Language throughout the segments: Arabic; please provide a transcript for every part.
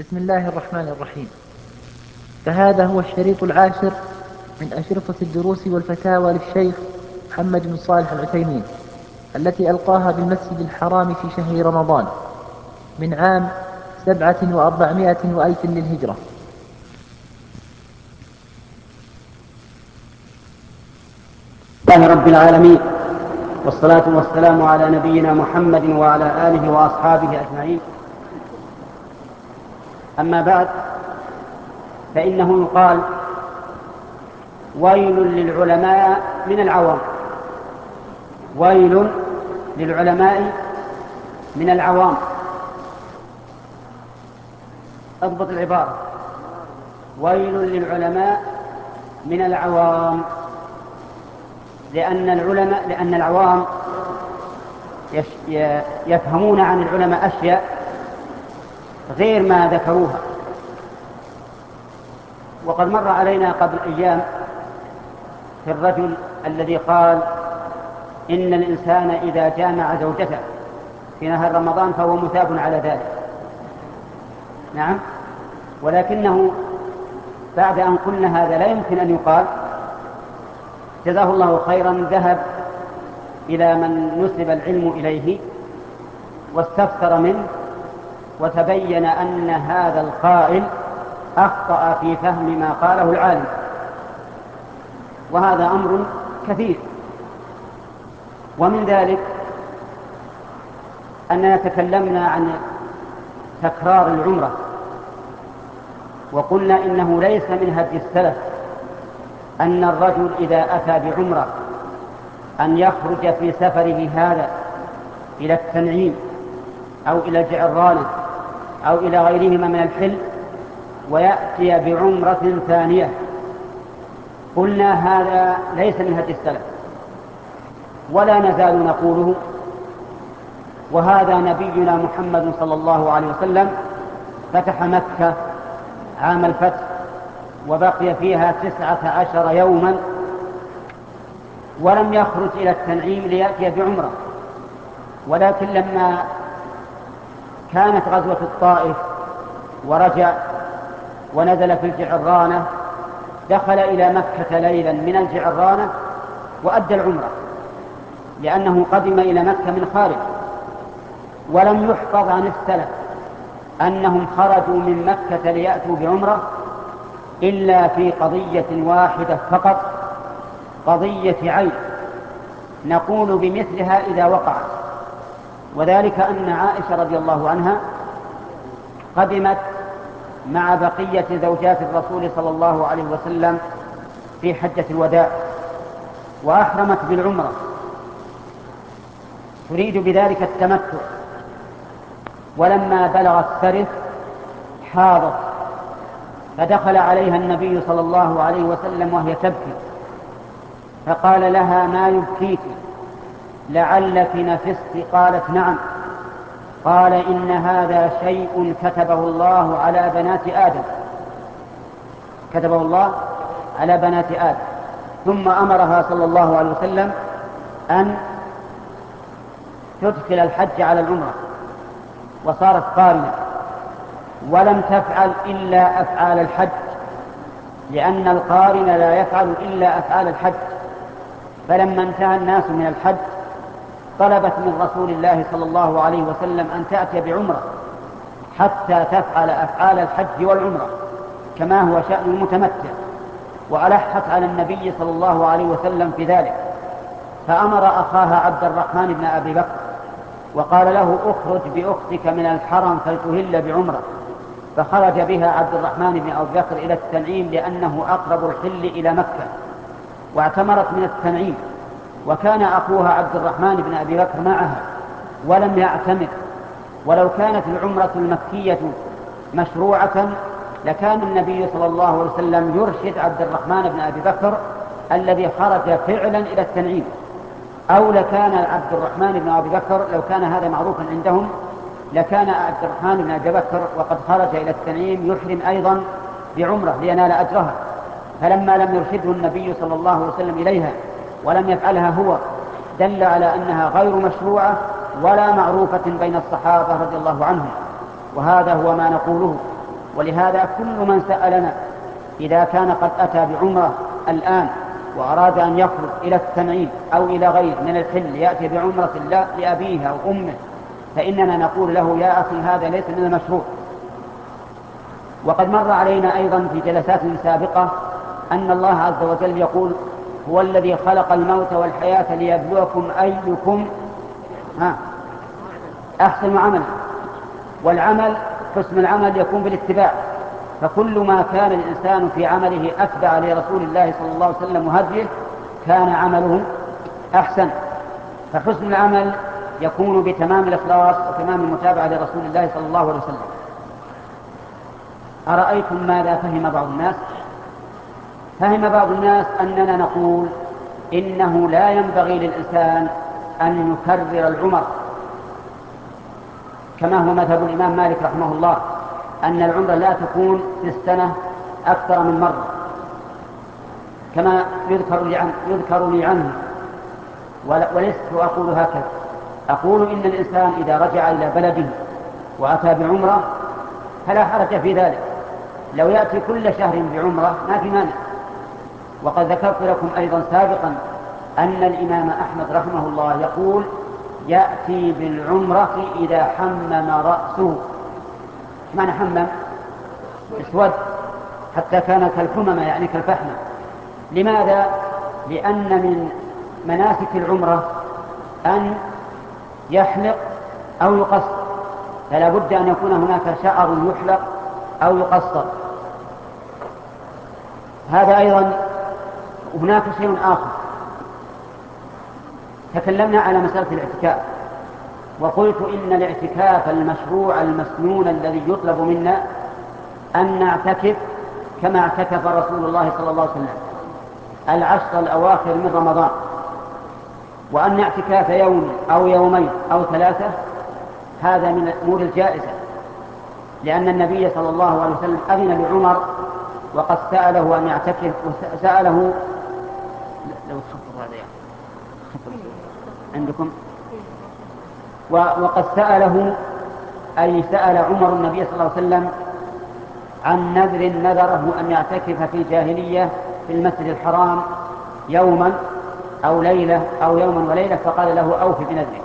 بسم الله الرحمن الرحيم. فهذا هو الشريط العاشر من أشرطة الدروس والفتاوى للشيخ محمد بن صالح العثيمين التي ألقاها بالمسجد الحرام في شهر رمضان من عام 700 وألف للهجرة. الله رب العالمين، والصلاة والسلام على نبينا محمد وعلى آله وأصحابه أجمعين. أما بعد، فإنه يقال: ويل للعلماء من العوام. ويل للعلماء من العوام. اضبط العبارة: ويل للعلماء من العوام، لأن العوام يفهمون عن العلماء أشياء غير ما ذكروها. وقد مر علينا قبل أيام في الرجل الذي قال إن الإنسان إذا جامع زوجته في نهار رمضان فهو مثاب على ذلك. نعم، ولكنه بعد أن قلنا هذا لا يمكن أن يقال، جزاه الله خيرا ذهب إلى من نسب العلم إليه واستفسر منه، وتبين أن هذا القائل أخطأ في فهم ما قاله العالم، وهذا أمر كثير. ومن ذلك أننا تكلمنا عن تكرار العمرة، وقلنا إنه ليس من هدي السلف أن الرجل إذا أتى بعمرة أن يخرج في سفره هذا إلى التنعيم أو إلى الجعرانة أو إلى غيرهما من الحل ويأتي بعمرة ثانية. قلنا هذا ليس من هدي السلف ولا نزال نقوله. وهذا نبينا محمد صلى الله عليه وسلم فتح مكة عام الفتح وبقي فيها 19 يوما ولم يخرج إلى التنعيم ليأتي بعمرة، ولكن لما كانت غزوة الطائف ورجع ونزل في الجعرانة دخل إلى مكة ليلا من الجعرانة وأدى العمرة، لأنه قدم إلى مكة من خارج. ولم يحفظ عن السلف أنهم خرجوا من مكة ليأتوا بعمرة إلا في قضية واحدة فقط، قضية عين نقول بمثلها إذا وقعت، وذلك أن عائشة رضي الله عنها قدمت مع بقية زوجات الرسول صلى الله عليه وسلم في حجة الوداع وأحرمت بالعمرة تريد بذلك التمتع، ولما بلغت سرف حاضت، فدخل عليها النبي صلى الله عليه وسلم وهي تبكي، فقال لها: ما يبكيك؟ لعلك نفست؟ قالت: نعم. قال: إن هذا شيء كتبه الله على بنات آدم، كتبه الله على بنات آدم. ثم أمرها صلى الله عليه وسلم أن تدخل الحج على العمرة، وصارت قارنة ولم تفعل إلا أفعال الحج، لأن القارن لا يفعل إلا أفعال الحج. فلما انتهى الناس من الحج طلبت من رسول الله صلى الله عليه وسلم أن تأتي بعمرة حتى تفعل أفعال الحج والعمرة كما هو شأن المتمتع، وألحت على النبي صلى الله عليه وسلم في ذلك، فأمر أخاها عبد الرحمن بن أبي بكر وقال له: اخرج بأختك من الحرم فلتهل بعمرة. فخرج بها عبد الرحمن بن أبي بكر إلى التنعيم لأنه أقرب الحل إلى مكة، واعتمرت من التنعيم، وكان أخوها عبد الرحمن بن أبي بكر معها ولم يعتمر. ولو كانت العمرة المكية مشروعة لكان النبي صلى الله عليه وسلم يرشد عبد الرحمن بن أبي بكر الذي خرج فعلا إلى التنعيم، أو لكان عبد الرحمن بن أبي بكر لو كان هذا معروفا عندهم لكان عبد الرحمن بن أبي بكر وقد خرج إلى التنعيم يحرم أيضا بعمرة لينال أجرها. فلما لم يرشده النبي صلى الله عليه وسلم إليها ولم يفعلها هو دل على أنها غير مشروعة ولا معروفة بين الصحابة رضي الله عنهم. وهذا هو ما نقوله، ولهذا كل من سألنا إذا كان قد أتى بعمرة الآن وأراد أن يخرج إلى التنعيم أو إلى غير من الحل يأتي بعمرة لأبيه أو أمه، فإننا نقول له يا أخي هذا ليس من المشروع. وقد مر علينا أيضا في جلسات سابقة أن الله عز وجل يقول هو الذي خلق الموت والحياة ليبلوكم أيكم أحسن عملا، والعمل حسن العمل يكون بالاتباع، فكل ما كان الإنسان في عمله أتبع لرسول الله صلى الله عليه وسلم وهديه كان عمله أحسن. فحسن العمل يكون بتمام الإخلاص وتمام المتابعة لرسول الله صلى الله عليه وسلم. أرأيتم ماذا فهم بعض الناس؟ فهم بعض الناس أننا نقول إنه لا ينبغي للإنسان أن يكرر العمر، كما هو مذهب الإمام مالك رحمه الله أن العمر لا تكون في السنة أكثر من مرة، كما يذكر لي عنه. ولست أقول هكذا، أقول إن الإنسان إذا رجع إلى بلده وأتى بعمرة فلا حرج في ذلك، لو يأتي كل شهر بعمرة ما في مانع. وقد ذكرت لكم أيضا سابقا أن الإمام أحمد رحمه الله يقول يأتي بالعمرة إذا حمم رأسه. معنى حمم؟ اسود حتى كان كالحممة، يعني كالفحمة. لماذا؟ لأن من مناسك العمرة أن يحلق أو يقصر، فلا بد أن يكون هناك شعر يحلق أو يقصر. هذا أيضا. هناك شيء آخر، تكلمنا على مسألة الاعتكاف، وقلت إن الاعتكاف المشروع المسنون الذي يطلب منا أن نعتكف كما اعتكف رسول الله صلى الله عليه وسلم العشر الأواخر من رمضان، وأن اعتكاف يوم أو يومين أو ثلاثة هذا من الأمور الجائزة، لأن النبي صلى الله عليه وسلم أذن لعمر وقد سأله أن يعتكف، وسأله لو تخفض هذا عندكم، وقد سأله أي سأل عمر النبي صلى الله عليه وسلم عن نذر نذره أن يعتكف في الجاهلية في المسجد الحرام يوما أو ليلة أو يوما وليلة، فقال له أوف بنذرك.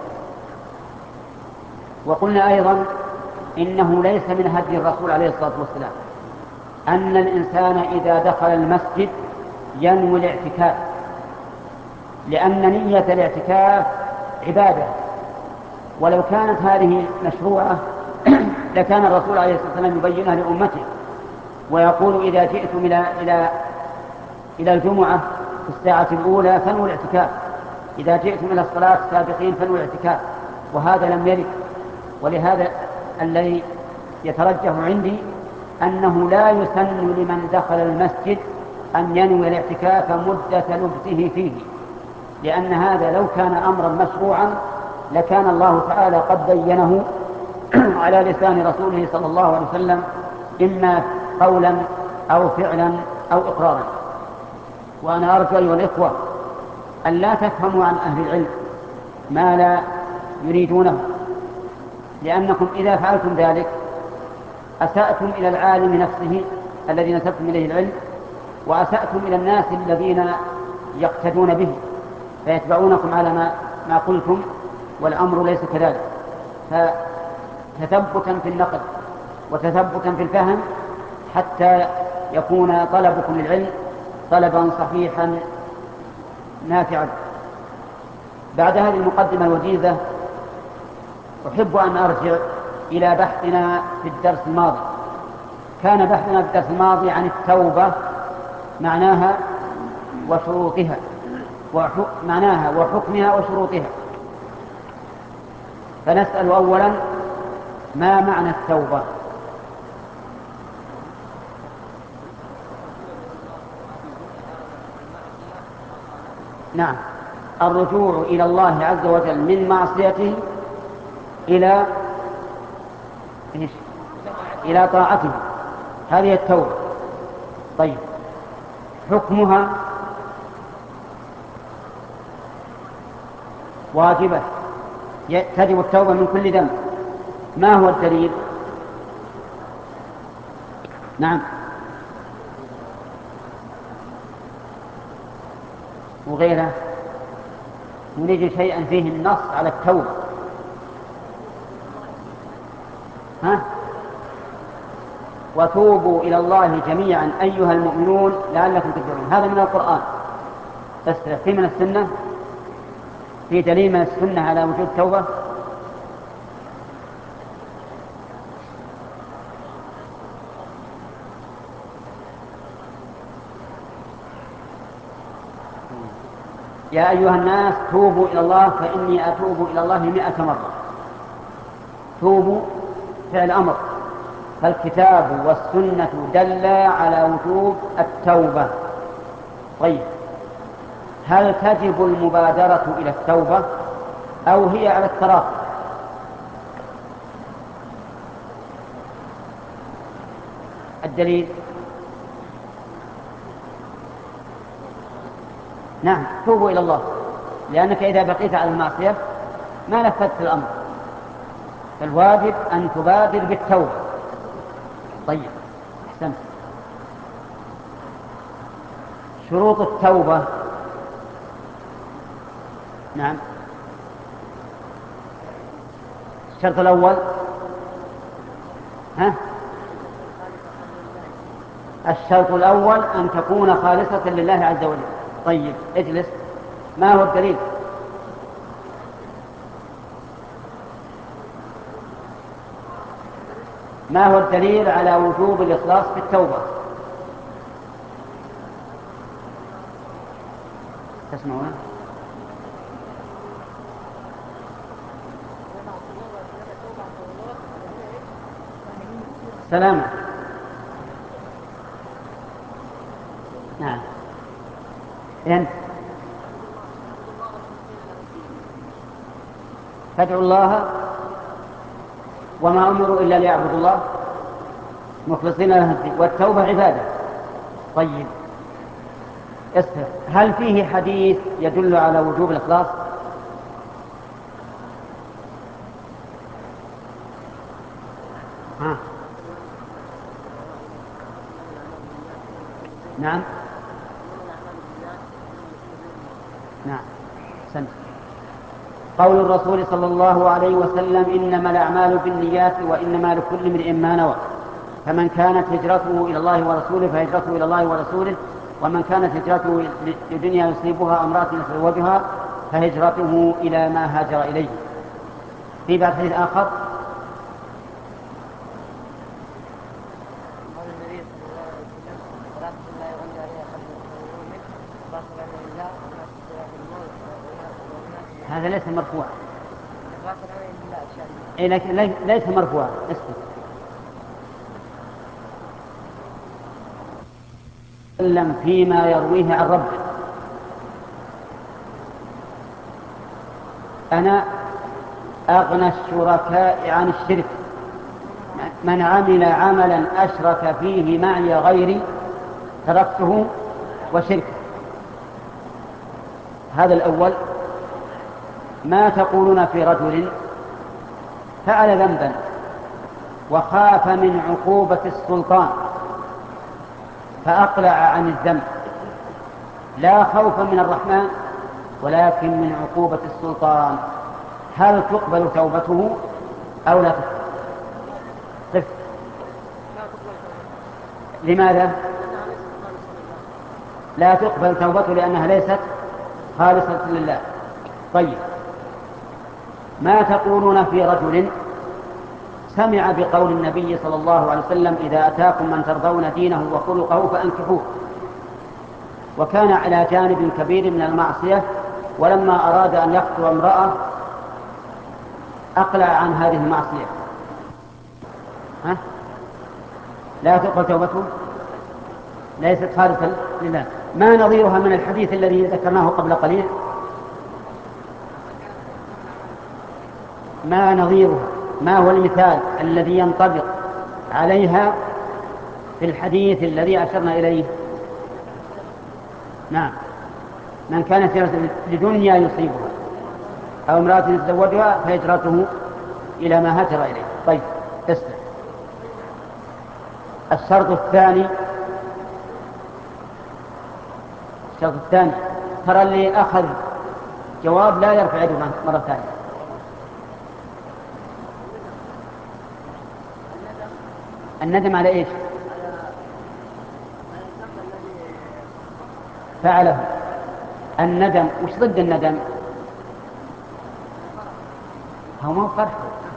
وقلنا أيضا إنه ليس من هدي الرسول عليه الصلاة والسلام أن الإنسان إذا دخل المسجد ينوي الاعتكاف، لأن نية الاعتكاف عبادة، ولو كانت هذه مشروعة لكان الرسول عليه الصلاة والسلام يبينها لأمته ويقول إذا جئتم إلى الجمعة في الساعة الأولى فانووا الاعتكاف، إذا جئتم إلى الصلاة سابقين فانووا الاعتكاف، وهذا لم يرد. ولهذا الذي يترجح عندي أنه لا يسن لمن دخل المسجد أن ينوي الاعتكاف مدة لبثه فيه، لأن هذا لو كان أمرا مشروعا لكان الله تعالى قد بينه على لسان رسوله صلى الله عليه وسلم، إما قولا أو فعلا أو إقرارا. وأنا أرجو أيها الإخوة أن لا تفهموا عن أهل العلم ما لا يريدونه، لأنكم إذا فعلتم ذلك أسأتم إلى العالم نفسه الذي نسبتم إليه العلم، وأسأتم إلى الناس الذين يقتدون به فيتبعونكم على ما قلتم، والأمر ليس كذلك. فتثبتا في النقل وتثبتا في الفهم حتى يكون طلبكم للعلم طلبا صحيحا نافعا. بعد هذه المقدمة الوجيزة أحب أن أرجع إلى بحثنا في الدرس الماضي. كان بحثنا في الدرس الماضي عن التوبة، معناها وشروطها، معناها وحكمها وشروطها. فنسأل أولا ما معنى التوبة؟ نعم، الرجوع إلى الله عز وجل من معصيته إلى طاعته، هذه التوبة. طيب، حكمها واجبة، تجب التوبة من كل ذنب. ما هو الدليل؟ نعم. وغيره، نريد شيئا فيه النص على التوبة. ها؟ وتوبوا إلى الله جميعا أيها المؤمنون لعلكم تفلحون، هذا من القرآن. بس في من السنة، في دليل من السنة على وجود التوبة؟ يا أيها الناس توبوا إلى الله فإني أتوب إلى الله 100 مرة. توبوا فعل أمر، فالكتاب والسنة دل على وجوب التوبة. طيب، هل تجب المبادرة إلى التوبة أو هي على التراخي؟ الدليل؟ نعم، توبوا إلى الله، لأنك إذا بقيت على المعصية ما نفذت الأمر، فالواجب أن تبادر بالتوبة. طيب، أحسنت. شروط التوبة. نعم. الشرط الأول، الشرط الأول أن تكون خالصة لله عز وجل. طيب، اجلس. ما هو الدليل؟ ما هو الدليل على وجوب الإخلاص في التوبة؟ تسمعون؟ سلامة. نعم. أنت فادعوا الله وما أمروا إلا ليعبدوا الله مخلصين له الدين، والتوبة عبادة. طيب، اسمع، هل فيه حديث يدل على وجوب الإخلاص؟ نعم. نعم، سنة. قول الرسول صلى الله عليه وسلم: إنما الأعمال بالنيات وإنما لكل امرئ ما نوى، فمن كانت هجرته إلى الله ورسوله فهجرته إلى الله ورسوله، ومن كانت هجرته لدنيا يصيبها امرأة يتزوجها فهجرته إلى ما هاجر إليه. في بعض حديث آخر: هذا ليس مرفوعا. ليس مرفوعا. اسلم فيما يرويه عن ربه. أنا أغنى الشركاء عن الشرك، من عمل عملا أشرك فيه معي غيري تركته وشركه. هذا الأول. ما تقولون في رجل فعل ذنبا وخاف من عقوبة السلطان فأقلع عن الذنب، لا خوفا من الرحمن ولكن من عقوبة السلطان، هل تقبل توبته أو لا تقبل؟ لماذا لا تقبل توبته؟ لأنها ليست خالصة لله. طيب، ما تقولون في رجل سمع بقول النبي صلى الله عليه وسلم: إذا أتاكم من ترضون دينه وخلقه فأنكحوه، وكان على جانب كبير من المعصية، ولما أراد أن يخطب امرأة أقلع عن هذه المعصية، لا تقبل توبته؟ ليست خالصة لله. ما نظيرها من الحديث الذي ذكرناه قبل قليل؟ ما نظيرها؟ ما هو المثال الذي ينطبق عليها في الحديث الذي أشرنا إليه؟ نعم. من كانت هجرته لدنيا يصيبها أو امرأة يتزوجها فهجرته إلى ما هاجر إليه. طيب، الشرط الثاني ترى اللي أخذ جواب لا يرفع يده مرة ثانية. الندم على إيش؟ فعله. الندم وش ضد الندم؟ هو ما فرح.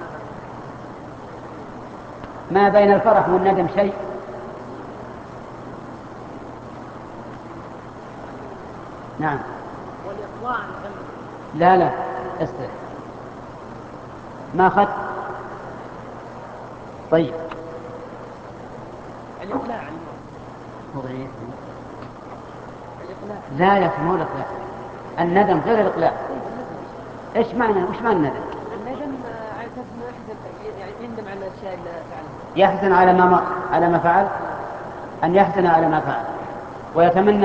ما بين الفرح والندم شيء. نعم. والإقلاع عن ذنب. لا استرح. ما أخذ. طيب. الإقلاع عن الموت. الإقلاع. لا يا أخي مو الإقلاع. الندم غير الإقلاع. وش معنى الندم؟ الندم على أساس إنه يعني يندم على الأشياء اللي فعلها. يحزن على ما فعل. أن يحزن على ما فعل ويتمنى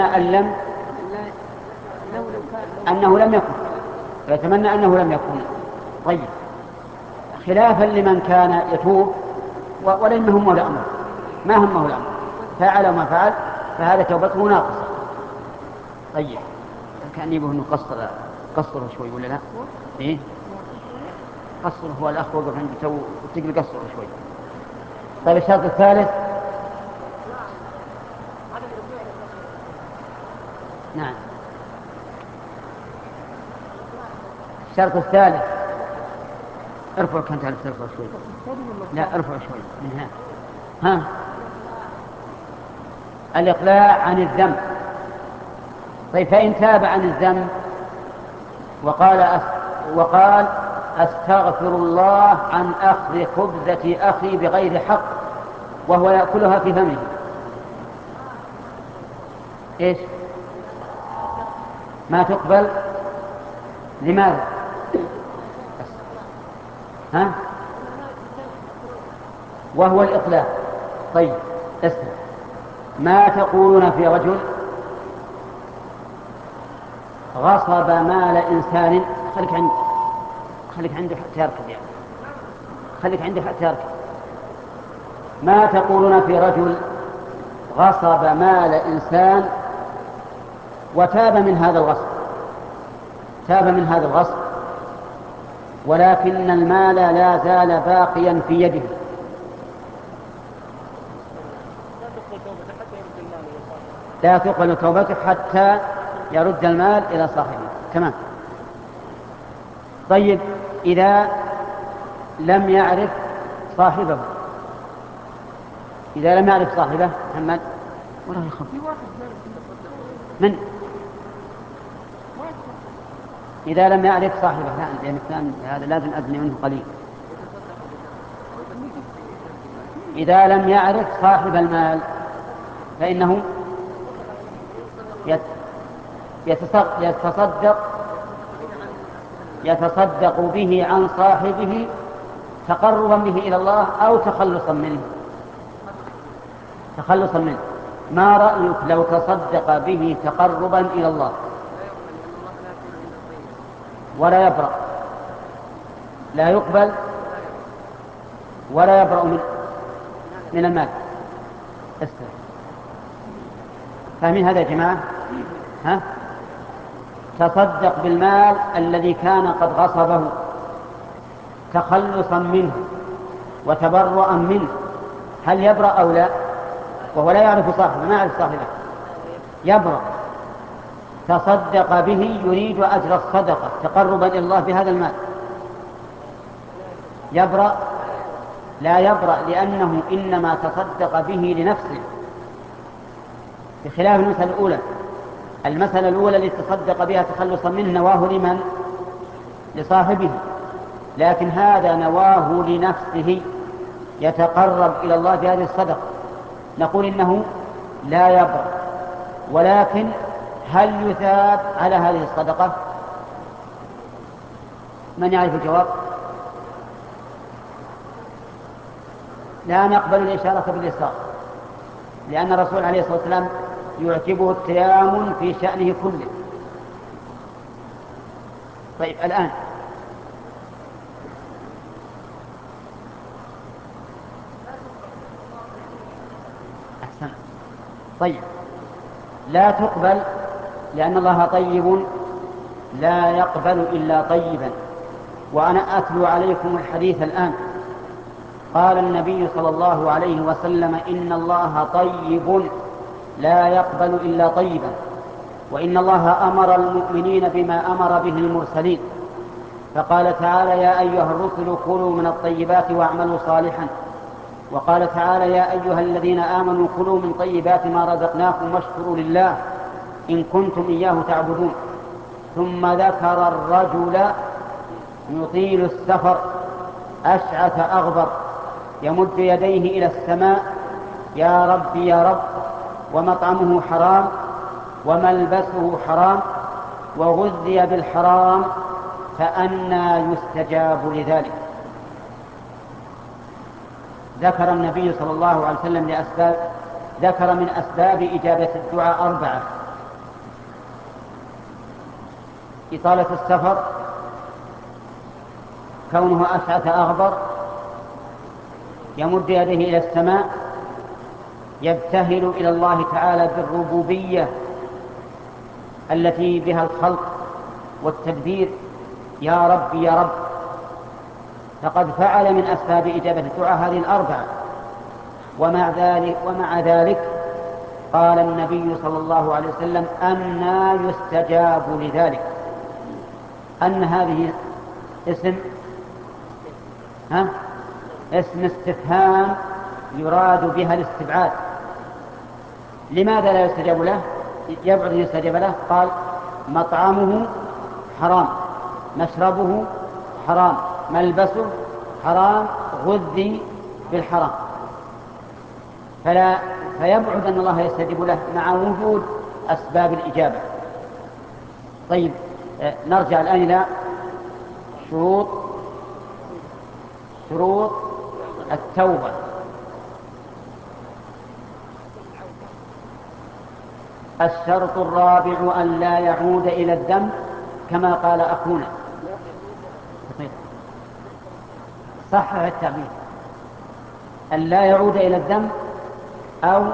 أنه لم يكن. ويتمنى أنه لم يكن. طيب. خلافا لمن كان يتوب ولم يهمه الأمر، ما همه الأمر، فعل ما فعل، فهذا توبته ناقصة. طيب. كان يبغى انه قصره شوي ولا لا؟ ايه قصره. هو الاخ وقف عند تو تقل قصره شوي. طيب الشرط الثالث. نعم. الشرط الثالث. ارفع كنت تعرف ترفع شوي. لا ارفع شوي من ها. الإقلاع عن الذنب. طيب فإن تاب عن الذنب وقال أستغفر الله عن أخذ خبزة أخي بغير حق وهو يأكلها في فمه، إيش؟ ما تقبل. لماذا؟ ها؟ وهو الإقلاع. طيب اسمع. ما تقولون في رجل غصب مال إنسان. خليك عنده حتى يركض يعني. خليك عنده حتى يركض. ما تقولون في رجل غصب مال إنسان وتاب من هذا الغصب ولكن المال لا زال باقيا في يده. لا تقبل توبته حتى يرد المال إلى صاحبه. تمام. طيب إذا لم يعرف صاحبه محمد ولا يخاف من إذا لم يعرف صاحبه. لا لأن الثاني هذا لازم أدني منه قليل. إذا لم يعرف صاحب المال فإنه يتصدق به عن صاحبه تقربا به إلى الله أو تخلصا منه. ما رأيك لو تصدق به تقربا إلى الله ولا يبرأ؟ لا يقبل ولا يبرأ من المال. فاهمين هذا يا جماعة؟ ها؟ تصدق بالمال الذي كان قد غصبه تخلصا منه وتبرؤا منه. هل يبرأ أو لا؟ وهو لا يعرف صاحبه، ما يعرف صاحبه. يبرأ. تصدق به يريد أجر الصدقة تقربا إلى الله بهذا المال. يبرأ؟ لا يبرأ، لأنه إنما تصدق به لنفسه، بخلاف المسألة الأولى التي تصدق بها تخلصا منه نواه لمن؟ لصاحبه. لكن هذا نواه لنفسه يتقرب إلى الله بهذه الصدقة. نقول إنه لا يبرأ، ولكن هل يثاب على هذه الصدقة؟ من يعرف الجواب؟ لا نقبل الإشارة باليسار، لأن الرسول عليه الصلاة والسلام يعجبه التيامن في شأنه كله. طيب الآن طيب، لا تقبل لأن الله طيب لا يقبل إلا طيبا. وأنا أتلو عليكم الحديث الآن. قال النبي صلى الله عليه وسلم: إن الله طيب لا يقبل إلا طيبا. وإن الله أمر المؤمنين بما أمر به المرسلين، فقال تعالى: يا أيها الرسل كلوا من الطيبات واعملوا صالحا. وقال تعالى: يا أيها الذين آمنوا كلوا من طيبات ما رزقناكم واشكروا لله إن كنتم إياه تعبدون. ثم ذكر الرجل يطيل السفر أشعث أغبر يمد يديه إلى السماء: يا رب يا رب، ومطعمه حرام وملبسه حرام وغذي بالحرام، فأنى يستجاب لذلك. ذكر النبي صلى الله عليه وسلم ذكر من أسباب إجابة الدعاء 4: إطالة السفر، كونه أشعث أغبر، يمد يديه إلى السماء، يبتهل إلى الله تعالى بالربوبية التي بها الخلق والتدبير: يا رب يا رب. فقد فعل من أسباب إجابة الدعاء هذه 4. ومع ذلك قال النبي صلى الله عليه وسلم: أنى يستجاب لذلك. أن هذه اسم استفهام يراد بها الاستبعاد. لماذا لا يستجاب له؟ يبعد أن يستجاب له. قال: مطعمه حرام، مشربه حرام، ملبسه حرام، غذي بالحرام. فيبعد أن الله يستجيب له مع وجود أسباب الإجابة. طيب، نرجع الآن إلى شروط التوبة. الشرط الرابع أن لا يعود إلى الذنب، كما قال أخونا. صحح التعبير: أن لا يعود إلى الذنب، أو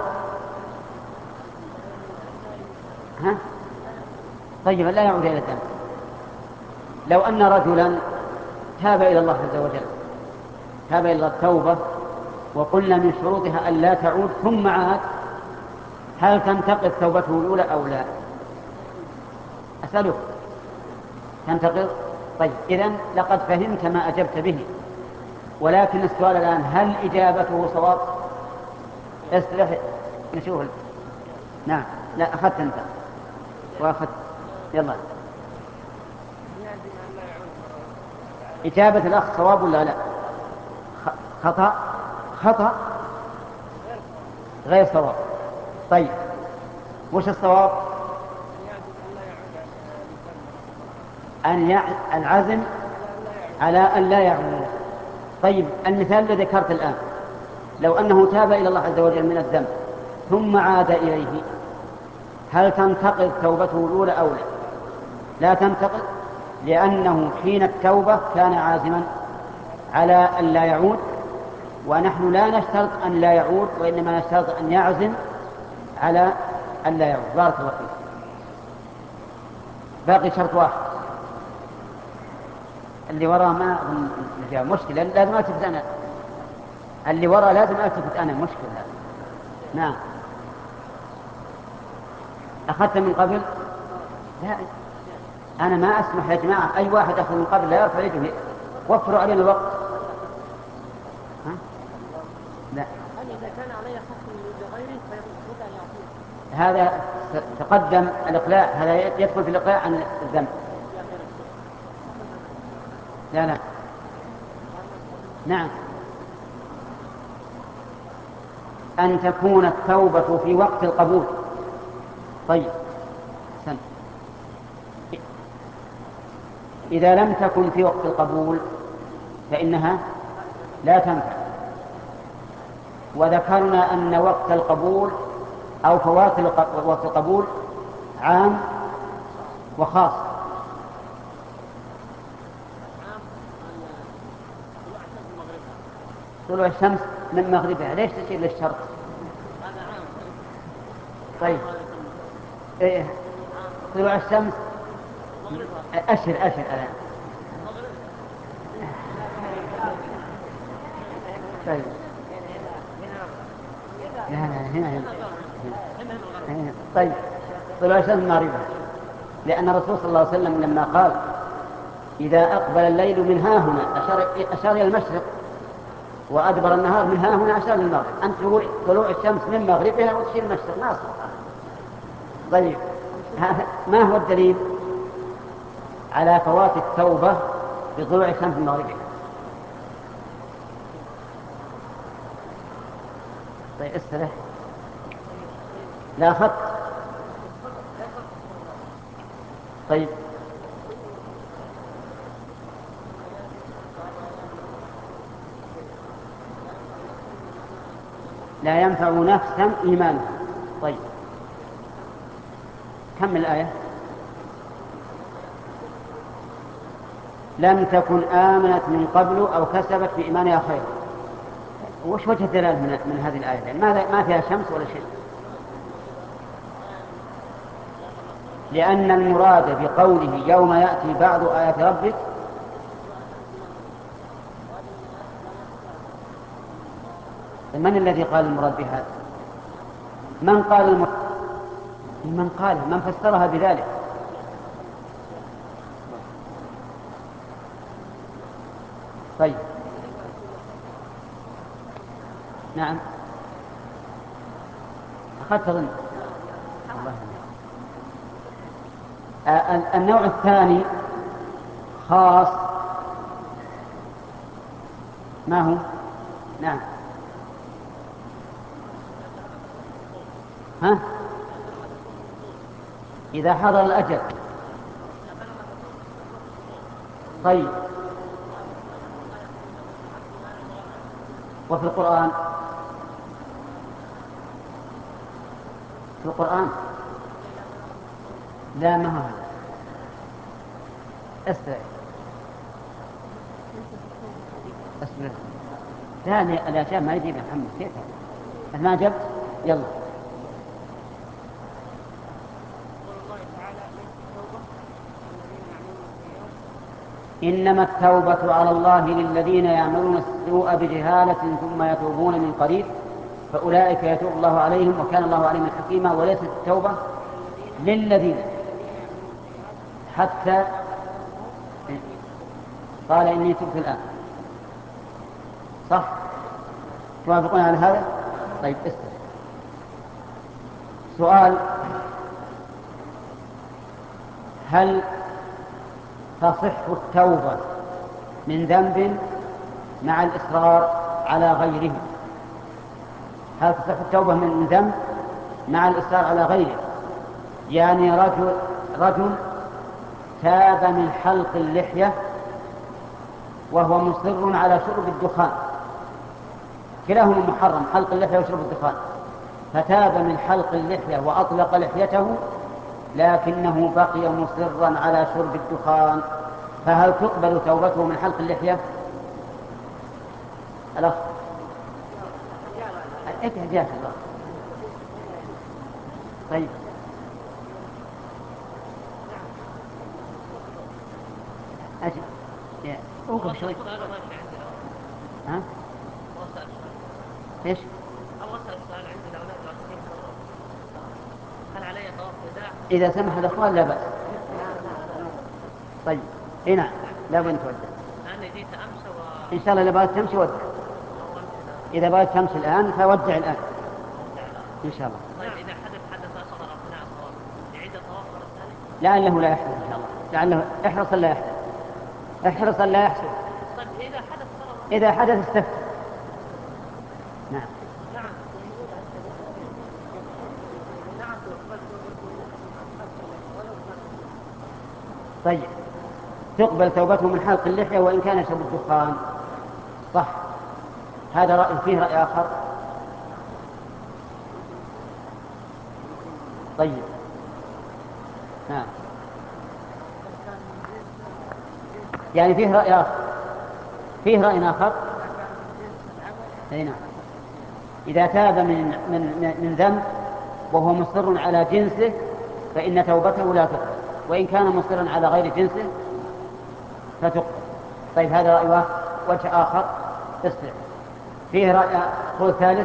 طيب، أن لا يعود إلى الذنب. لو أن رجلا تاب إلى الله عز وجل، تاب إلى التوبة، وقلنا من شروطها أن لا تعود، ثم عاد، هل تنتقض توبته الأولى أو لا؟ أسألك، تنتقض؟ طيب، إذن لقد فهمت ما أجبت به، ولكن السؤال الآن: هل إجابته صواب؟ اصلح نشوف. نعم، لا أخذت أنت وأخذت. يلا، إجابة الأخ صواب ولا لا؟ خطأ غير صواب. طيب، وش الصواب؟ العزم على أن لا يعود. طيب، المثال الذي ذكرت الآن: لو أنه تاب إلى الله عز وجل من الذنب ثم عاد إليه، هل تنتقض توبته الأولى أو لا؟ لا تنتقض، لأنه حين التوبة كان عازما على أن لا يعود، ونحن لا نشترط أن لا يعود، وإنما نشترط أن يعزم على أن لا يعود. بارك الله فيك. باقي شرط واحد، اللي وراء ما أظن جاء مشكلة، لازم ألتفت أنا. اللي وراء لازم ألتفت أنا، مشكلة. نعم، أخذت من قبل؟ لا، أنا ما أسمح يا جماعة أي واحد أخذ من قبل لا يرفع يده، وفروا علينا الوقت. لا، إذا كان علي حق لغيره فيستطيع أن يعطيه. هذا تقدم الإقلاع، هذا يدخل في الإقلاع عن الذنب. لا، نعم، أن تكون التوبة في وقت القبول. طيب، إذا لم تكن في وقت القبول فإنها لا تنفع. وذكرنا أن وقت القبول أو فوات وقت القبول عام وخاص. طلوع الشمس من مغربها، ليش تشير للشرق؟ طيب إيه طلوع الشمس أشر الآن. طيب لا هنا. طيب طلوع الشمس المغربة، لأن الرسول صلى الله عليه وسلم لما قال إذا أقبل الليل من ها هنا أشار إلى المشرق، وأدبر النهار من ها هنا أشار إلى المغرب. أنت طلوع الشمس من مغربها وتشير المشرق ما أصبح. طيب ما هو الدليل على فوات التوبة بطلوع الشمس من مغربها؟ طيب استرح، لا خط. طيب لا ينفع نفسا إيمانها. طيب كمل الآية. لم تكن آمنت من قبل أو كسبت في إيمانها خيرا. وش وجه الدلالة من هذه الآية؟ يعني ما فيها شمس ولا شيء. لأن المراد بقوله يوم يأتي بعض آيات ربك من الذي قال المراد بهذا؟ من قال المراد؟ من قاله؟ من فسرها بذلك؟ طيب نعم أخذت ظن. النوع الثاني خاص. ما هو؟ نعم ها؟ إذا حضر الأجل. طيب وفي القرآن؟ في القرآن لا، ما هو هذا. استرع استرع. لا الأشياء ما يجيب محمد. كيف هذا؟ ما جبت؟ يلا. إنما التوبة على الله للذين يعملون السوء بجهالة ثم يتوبون من قريب فأولئك يتوب الله عليهم وكان الله عليهم حكيما. وليست التوبة للذين حتى قال إني تبت الآن. صح؟ توافقون على هذا؟ طيب استمع. سؤال: هل تصح التوبة من ذنب مع الإصرار على غيره؟ هل تصح التوبة من ذنب مع الإصرار على غيره؟ يعني رجل تاب من حلق اللحية وهو مصر على شرب الدخان، كلاهما محرم، حلق اللحية وشرب الدخان، فتاب من حلق اللحية وأطلق لحيته لكنه بقي مصرا على شرب الدخان، فهل تقبل توبته من حلق اللحية؟ الأخ احتجاج الله. طيب أجل اوقف شوي. ها؟ ايش؟ الله سأل سؤال عندي لو نرجع 90 مرة هل علي طواف وداع؟ إذا سمح الأخوان لا بأس. طيب إيه نعم لا بد تودع. لأني جيت أمس إن شاء الله إذا بغيت تمشي ودع. إذا بغيت تمشي الآن فودع الآن إن شاء الله. طيب إذا حدث أصغر أثناء الطواف يعيد الطواف مرة ثانية؟ لعله لا يحدث إن شاء الله، لعله احرص لا يحدث، احرص لا يحدث. طيب إذا حدث إذا حدث استفتح. نعم طيب تقبل توبته من حلق اللحية وإن كان يشرب الدخان. صح، هذا رأي. فيه رأي آخر. طيب نعم يعني فيه رأي آخر. فيه رأي آخر. أي نعم إذا تاب من ذنب وهو مصر على جنسه فإن توبته لا تقبل، وإن كان مصرا على غير جنسه فتقبل. طيب هذا رأي وجه آخر اسمع فيه رأي قول ثالث.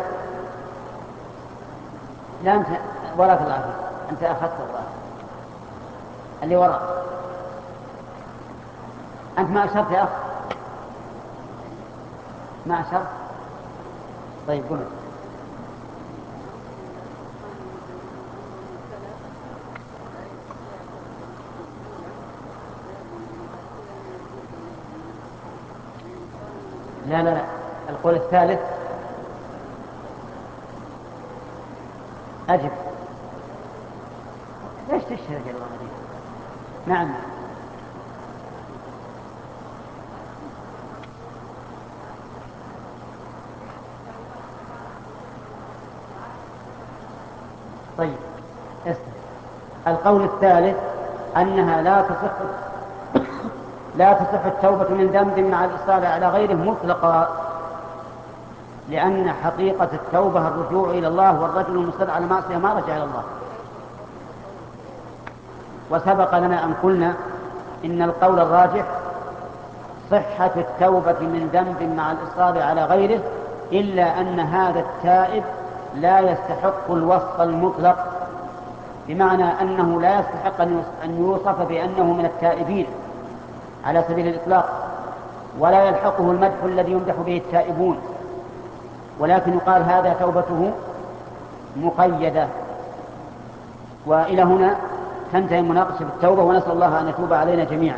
لا أنت وراك العافية، أنت أخذت الظاهر اللي وراء، أنت ما أشرت يا أخ، ما أشرت. طيب قل. لا لا لا، القول الثالث أجب. ليش تشهد يا الله عليك؟ نعم. طيب اسمع، القول الثالث أنها لا تصح التوبة من ذنب مع الإصرار على غيره مطلقا، لأن حقيقة التوبة الرجوع إلى الله، والرجل المصر على معصية ما رجع إلى الله. وسبق لنا أن قلنا إن القول الراجح صحة التوبة من ذنب مع الإصرار على غيره، إلا أن هذا التائب لا يستحق الوصف المطلق، بمعنى أنه لا يستحق أن يوصف بأنه من التائبين على سبيل الإطلاق، ولا يلحقه المدح الذي يمدح به التائبون، ولكن يقال هذا توبته مقيدة. وإلى هنا تنتهي المناقشة في التوبة، ونسأل الله أن يتوب علينا جميعا.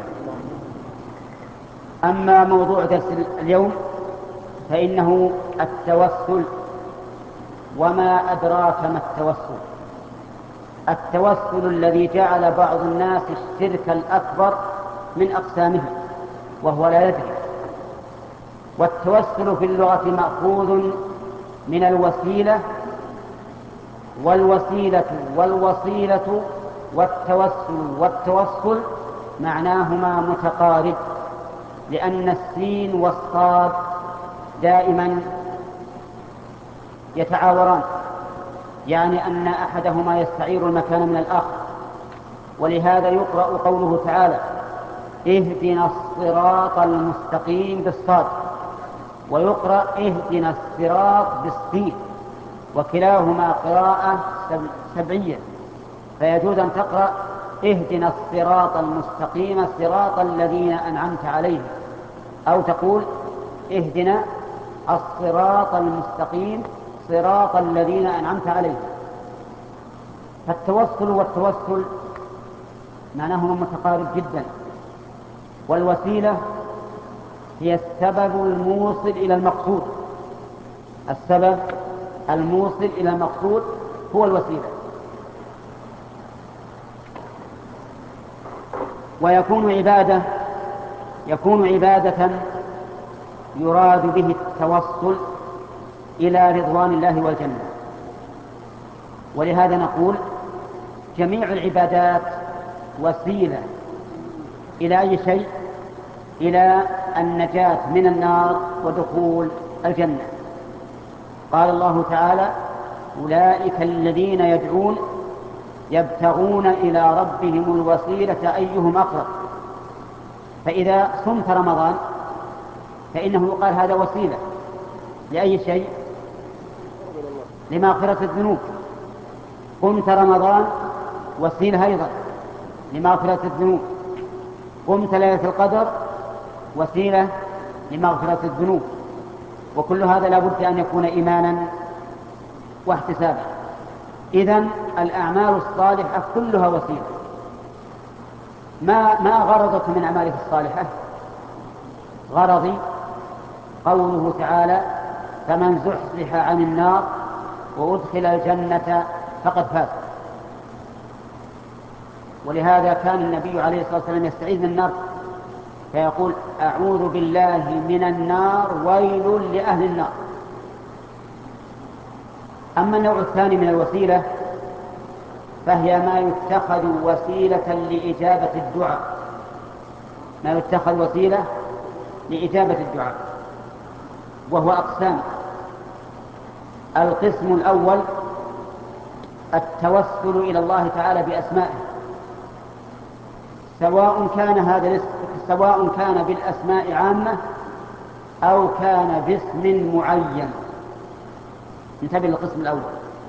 أما موضوع درس اليوم فإنه التوسل. وما أدراك ما التوسل؟ التوسل الذي جعل بعض الناس الشرك الأكبر من أقسامه وهو لا يدري. والتوسل في اللغة مأخوذ من الوسيلة، والوصيلة والتوسل معناهما متقارب، لأن السين والصاد دائما يتعاوران، يعني أن أحدهما يستعير المكان من الآخر. ولهذا يقرأ قوله تعالى اهدنا الصراط المستقيم بالصاد، ويقرأ اهدنا الصراط بالسين، وكلاهما قراءة سبعية، فيجوز أن تقرأ اهدنا الصراط المستقيم صراط الذين أنعمت عليهم، أو تقول اهدنا الصراط المستقيم صراط الذين أنعمت عليهم. فالتوسل والتوسل معناهما متقارب جدا. والوسيلة هي السبب الموصل إلى المقصود، السبب الموصل إلى المقصود هو الوسيلة. ويكون عبادة يراد به التوصل إلى رضوان الله والجنة. ولهذا نقول جميع العبادات وسيلة إلى أي شيء؟ إلى النجاة من النار ودخول الجنة. قال الله تعالى أولئك الذين يدعون يبتغون إلى ربهم الوسيلة أيهم أقرب. فإذا صمت رمضان فإنه يقال هذا وسيلة لأي شيء؟ لمغفرة الذنوب. قمت رمضان وسيلة أيضا لمغفرة الذنوب. قمت ليلة القدر وسيلة لمغفرة الذنوب. وكل هذا لا بد أن يكون إيمانا واحتسابا. إذن الأعمال الصالحة كلها وسيلة. ما غرضك من أعمالك الصالحة؟ غرضي قوله تعالى فمن زحزح عن النار وأدخل الجنة فقد فاز. ولهذا كان النبي عليه الصلاة والسلام يستعيذ من النار فيقول أعوذ بالله من النار ويل لأهل النار. أما النوع الثاني من الوسيلة فهي ما يتخذ وسيلة لإجابة الدعاء، ما يتخذ وسيلة لإجابة الدعاء، وهو أقسام. القسم الأول التوسل إلى الله تعالى بأسمائه، سواء كان هذا الاسم سواء كان بالأسماء عامة أو كان باسم معين. انتبه للقسم الأول،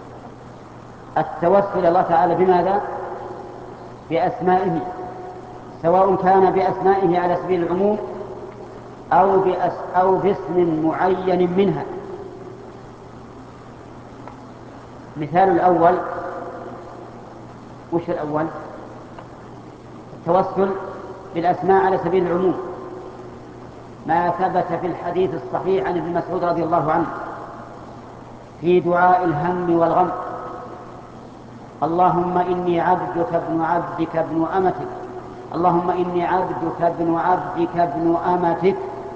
التوسل إلى الله تعالى بماذا؟ بأسمائه، سواء كان بأسمائه على سبيل العموم أو باسم معين منها. مثال الأول، وش الأول؟ التوسل بالأسماء على سبيل العموم، ما ثبت في الحديث الصحيح عن ابن مسعود رضي الله عنه في دعاء الهم والغم: اللهم إني عبدك ابن عبدك ابن أمتك، اللهم إني عبدك ابن عبدك ابن أمتك،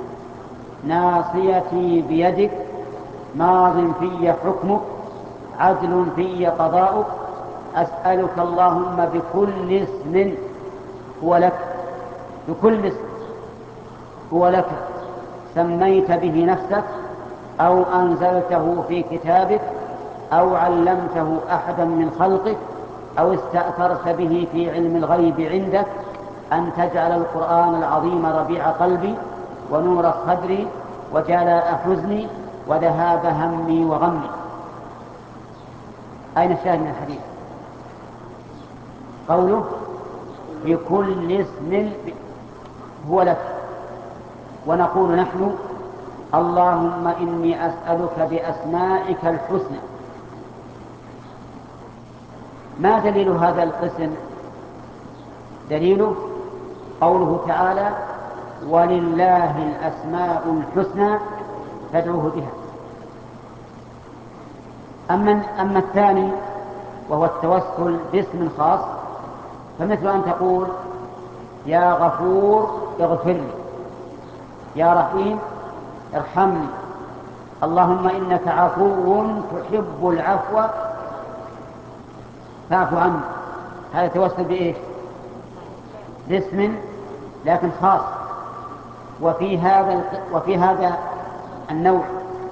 ناصيتي بيدك، ماض في حكمك، عدل في قضاؤك، أسألك اللهم بكل اسم هو لك، بكل اسم هو لك سميت به نفسك أو أنزلته في كتابك أو علمته أحدا من خلقك أو استأثرت به في علم الغيب عندك أن تجعل القرآن العظيم ربيع قلبي ونور صدري وجلاء حزني وذهاب همي وغمي. أين الشاهد من الحديث؟ قوله بكل اسم هو لك. ونقول نحن: اللهم إني أسألك بأسمائك الحسنى. ما دليل هذا القسم؟ دليله قوله تعالى: ولله الأسماء الحسنى فادعوه بها. أما الثاني وهو التوسل باسم خاص، فمثل أن تقول: يا غفور اغفر لي، يا رحيم ارحمني، اللهم إنك عفو تحب العفو فاعف عني. هذا توسل بإيش؟ باسم لكن خاص. وفي هذا النوع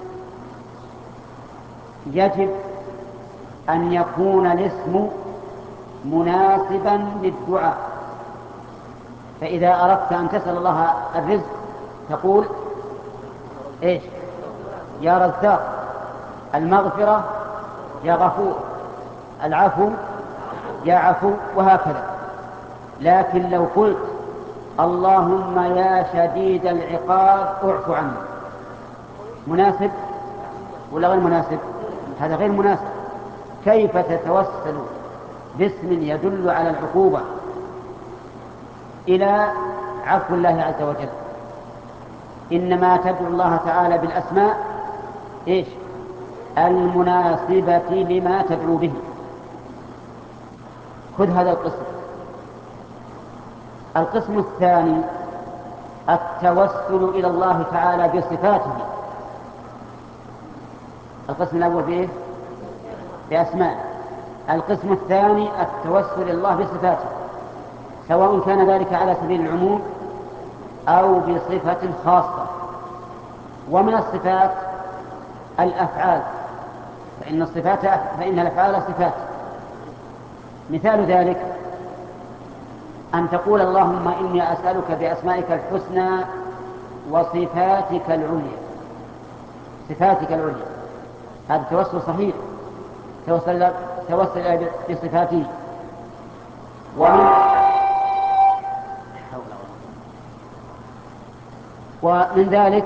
يجب أن يكون الاسم مناسبا للدعاء. فإذا أردت أن تسأل الله الرزق تقول: إيش؟ يا رزاق، المغفرة يا غفور، العفو يا عفو، وهكذا. لكن لو قلت: اللهم يا شديد العقاب اعف عني، مناسب ولا غير مناسب؟ هذا غير مناسب. كيف تتوسل باسم يدل على العقوبة إلى عفو الله عز وجل؟ إنما تدعو الله تعالى بالأسماء إيش؟ المناسبة لما تدعو به. خذ هذا القسم. القسم الثاني التوسل إلى الله تعالى بصفاته. القسم الأول بإيه؟ بأسماء. القسم الثاني التوسل إلى الله بصفاته، سواء كان ذلك على سبيل العموم أو بصفة خاصة. ومن الصفات الأفعال، فإن الأفعال صفات. مثال ذلك أن تقول: اللهم إني أسألك بأسمائك الحسنى وصفاتك العليا. صفاتك العليا هذا توسل صحيح، توسل بصفاته. ومن ذلك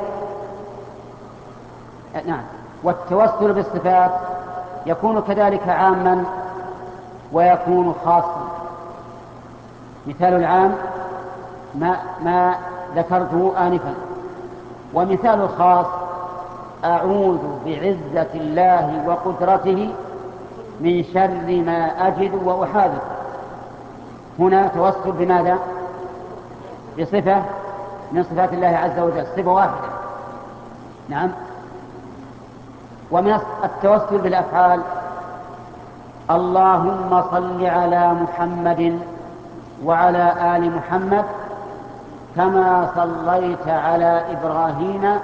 والتوسل بالصفات يكون كذلك عاما ويكون خاصا. مثال العام ما ذكرته آنفا. ومثال الخاص: أعوذ بعزة الله وقدرته من شر ما أجد وأحاذر. هنا توسل بماذا؟ بصفة من صفات الله عز وجل، صفة واحدة. نعم. ومن التوسل بالأفعال: اللهم صل على محمد وعلى آل محمد كما صليت على إبراهيم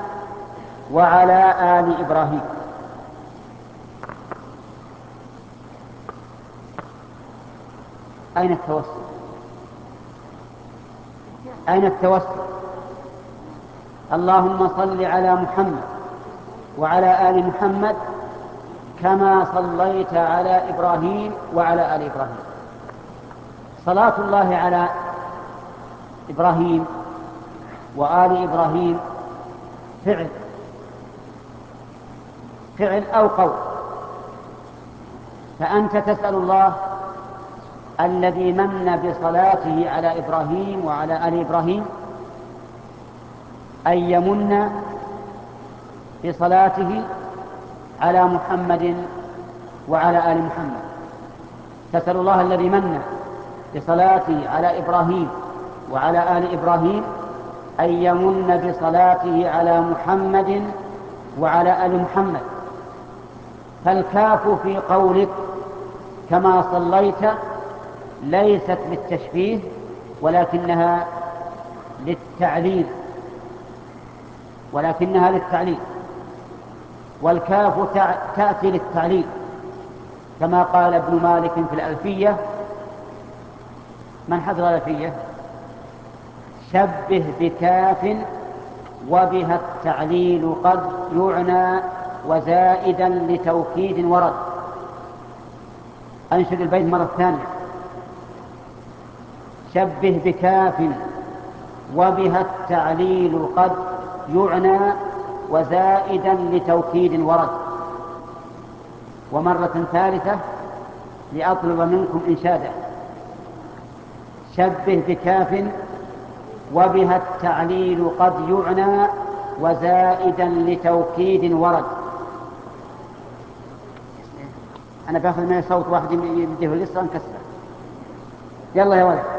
وعلى آل إبراهيم. أين التوسل؟ أين التوسل؟ اللهم صل على محمد وعلى آل محمد كما صليت على إبراهيم وعلى آل إبراهيم. صلاة الله على إبراهيم وآل إبراهيم فعل أو قول، فأنت تسأل الله الذي من بصلاته على إبراهيم وعلى آل إبراهيم أن يمن بصلاته على محمد وعلى آل محمد. تسأل الله الذي من بصلاته على إبراهيم وعلى آل إبراهيم أن يمن بصلاته على محمد وعلى آل محمد. فالكاف في قولك كما صليت ليست للتشبيه ولكنها للتعليل، والكاف تأتي للتعليل كما قال ابن مالك في الألفية. من حضر الألفية؟ شبه بكاف وبها التعليل قد يعنى وزائدا لتوكيد ورد. أنشد البيت مرة ثانية. شبه بكاف وبها التعليل قد يعنى وزائدا لتوكيد ورد. ومرة ثالثة لأطلب منكم إنشادا. شبه بكاف وبها التعليل قد يعنى وزائدا لتوكيد ورد. أنا باخذ من صوت واحد يديه لسه انكسر. يلا يا ولد.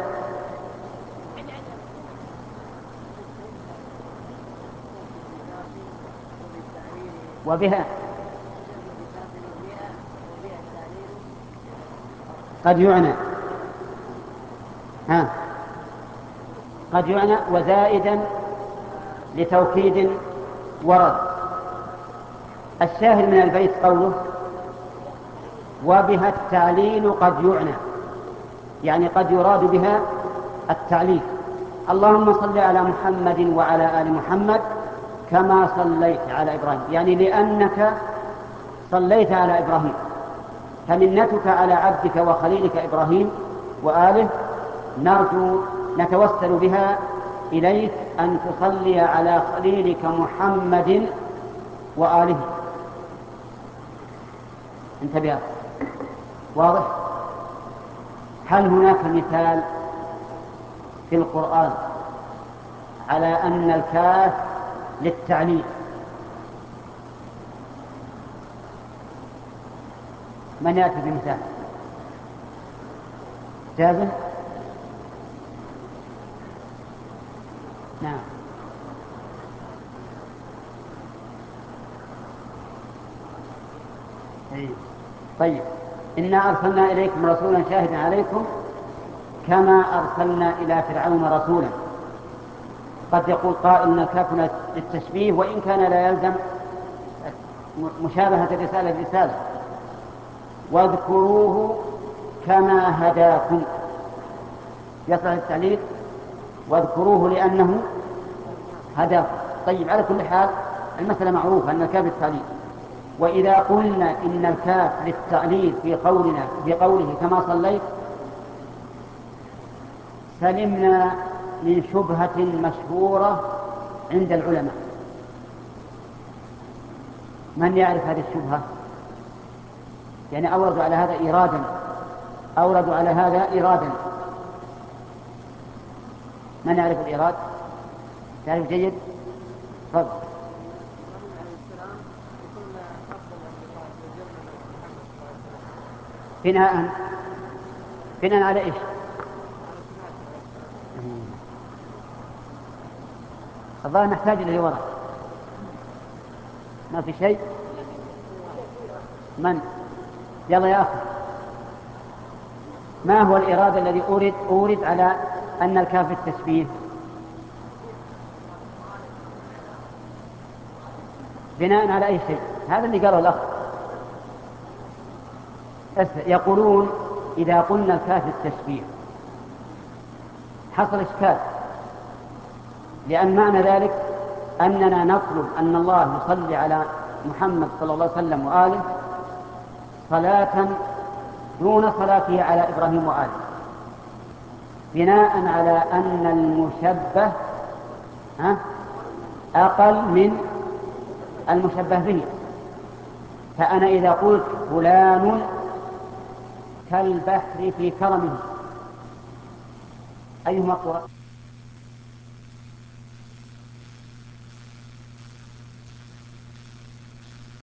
وبها قد يعنى قد يعنى وزائدا لتوكيد ورد. الشاهد من البيت قوله وبها التعليل قد يعنى، يعني قد يراد بها التعليل. اللهم صل على محمد وعلى آل محمد كما صليت على إبراهيم، يعني لأنك صليت على إبراهيم، فمنتك على عبدك وخليلك إبراهيم وآله نتوسل بها إليك أن تصلي على خليلك محمد وآله. انتبه، واضح؟ هل هناك مثال في القرآن على أن الكاف للتعليل؟ من يأتي بمثال؟ جابر؟ نعم. طيب، إنا أرسلنا إليكم رسولا شاهدا عليكم كما أرسلنا إلى فرعون رسولا. قد يقول قائل إن الكاف للتشبيه وإن كان لا يلزم مشابهة الرسالة بالرسالة. واذكروه كما هداكم، يصلح التعليل واذكروه لأنه هداكم. طيب، على كل حال المسألة معروفة أن الكاف للتعليل. وإذا قلنا إن الكاف للتعليل في قوله كما صليت سلمنا من شبهة مشهورة عند العلماء. من يعرف هذه الشبهة؟ يعني أوردوا على هذا إيرادا. من يعرف الإيراد؟ تعرف جيد؟ تفضل. بناء على إيش؟ الظاهر نحتاج إلى وراء. ما في شيء؟ من؟ يلا يا أخي، ما هو الإرادة الذي أورد على أن الكاف التشبيه؟ بناء على أي شيء؟ هذا اللي قاله الأخ. يقولون إذا قلنا الكاف التشبيه حصل إشكال، لأن معنى ذلك أننا نطلب أن الله يصلي على محمد صلى الله عليه وسلم وآله صلاة دون صلاته على إبراهيم وآله، بناء على أن المشبه أقل من المشبه به. فأنا إذا قلت فلان كالبحر في كرمه أيهما أقوى؟